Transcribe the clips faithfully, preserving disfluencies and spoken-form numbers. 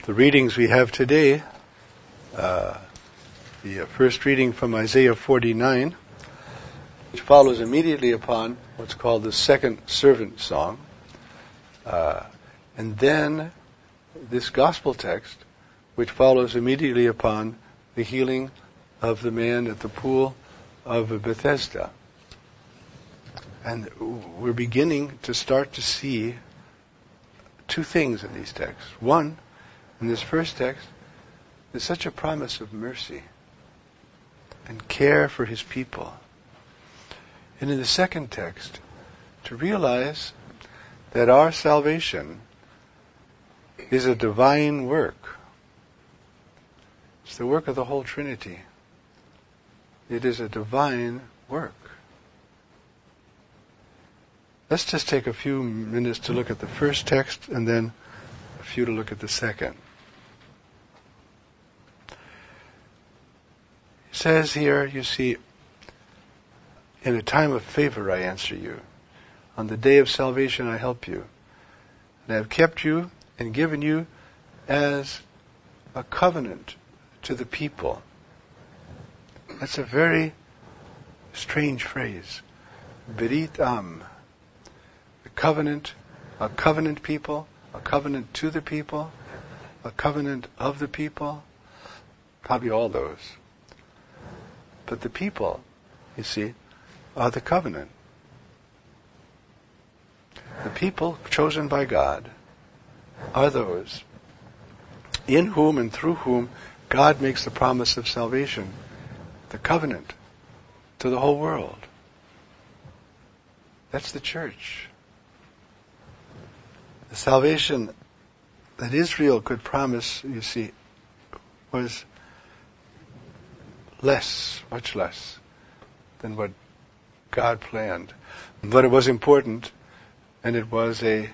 The readings we have today, uh, the first reading from Isaiah forty-nine, which follows immediately upon what's called the second servant song, uh, and then this gospel text, which follows immediately upon the healing of the man at the pool of Bethesda. And we're beginning to start to see two things in these texts. One, in this first text, there's such a promise of mercy and care for his people. And in the second text, to realize that our salvation is a divine work. It's the work of the whole Trinity. It is a divine work. Let's just take a few minutes to look at the first text and then a few to look at the second. It says here, you see, in a time of favor I answer you. On the day of salvation I help you. And I have kept you and given you as a covenant to the people. That's a very strange phrase. Berit Am. A covenant, a covenant people, a covenant to the people, a covenant of the people. Probably all those. But the people, you see, are the covenant. The people chosen by God are those in whom and through whom God makes the promise of salvation, the covenant, to the whole world. That's the church. The salvation that Israel could promise, you see, was less, much less than what God planned. But it was important, and it was a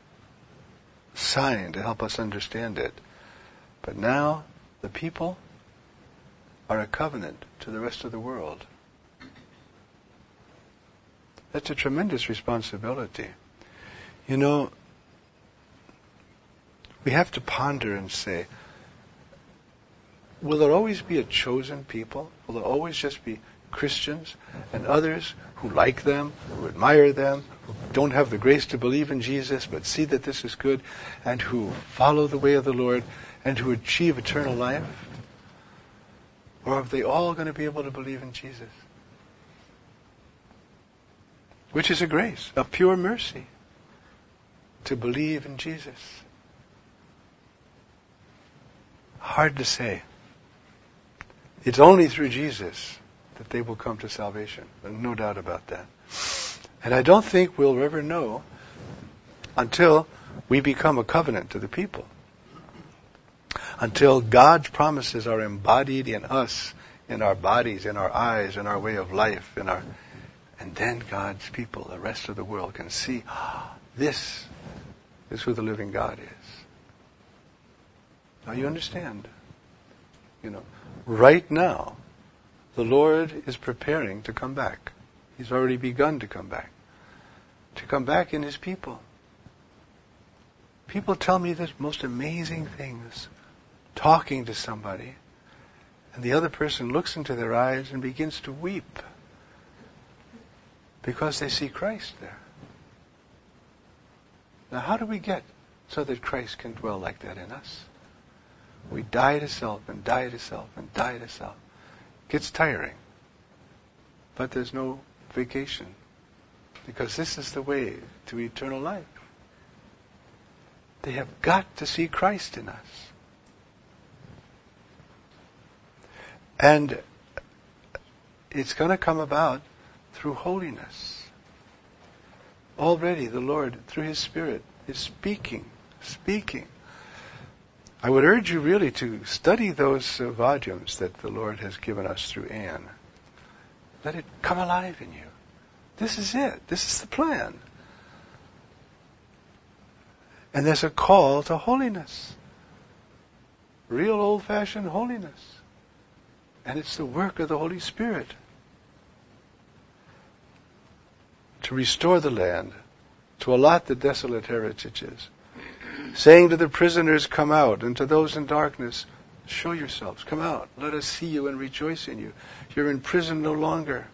sign to help us understand it. But now, the people are a covenant to the rest of the world. That's a tremendous responsibility. You know, we have to ponder and say, will there always be a chosen people? Will there always just be Christians and others who like them, who admire them, who don't have the grace to believe in Jesus but see that this is good, and who follow the way of the Lord and who achieve eternal life? Or are they all going to be able to believe in Jesus? Which is a grace, a pure mercy, to believe in Jesus. Hard to say. It's only through Jesus that they will come to salvation. There's no doubt about that. And I don't think we'll ever know until we become a covenant to the people. Until God's promises are embodied in us, in our bodies, in our eyes, in our way of life, in our, and then God's people, the rest of the world, can see, oh, this is who the living God is. Now you understand. You know, right now, the Lord is preparing to come back. He's already begun to come back. To come back in His people. People tell me the most amazing things. Talking to somebody, and the other person looks into their eyes and begins to weep because they see Christ there. Now how do we get so that Christ can dwell like that in us? We die to self and die to self and die to self. It gets tiring. But there's no vacation. Because this is the way to eternal life. They have got to see Christ in us. And it's going to come about through holiness. Already the Lord, through His Spirit, is speaking, speaking. I would urge you really to study those uh, volumes that the Lord has given us through Anne. Let it come alive in you. This is it. This is the plan. And there's a call to holiness. Real old-fashioned holiness. And it's the work of the Holy Spirit to restore the land, to allot the desolate heritages, saying to the prisoners, come out, and to those in darkness, show yourselves, come out, let us see you and rejoice in you. You're in prison no longer.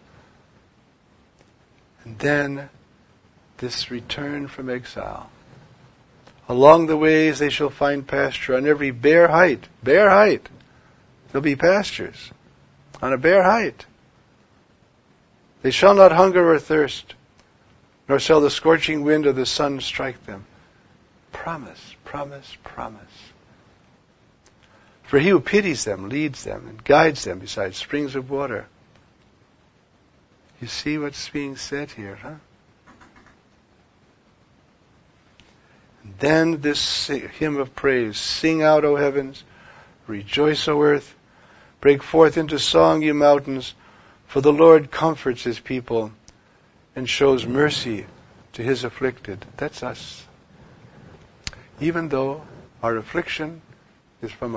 And then this return from exile. Along the ways they shall find pasture. On every bare height, bare height, there'll be pastures. On a bare height. They shall not hunger or thirst, nor shall the scorching wind of the sun strike them. Promise, promise, promise. For he who pities them leads them and guides them beside springs of water. You see what's being said here, huh? And then this hymn of praise. Sing out, O heavens. Rejoice, O earth. Break forth into song, you mountains. For the Lord comforts his people and shows mercy to his afflicted. That's us. Even though our affliction is from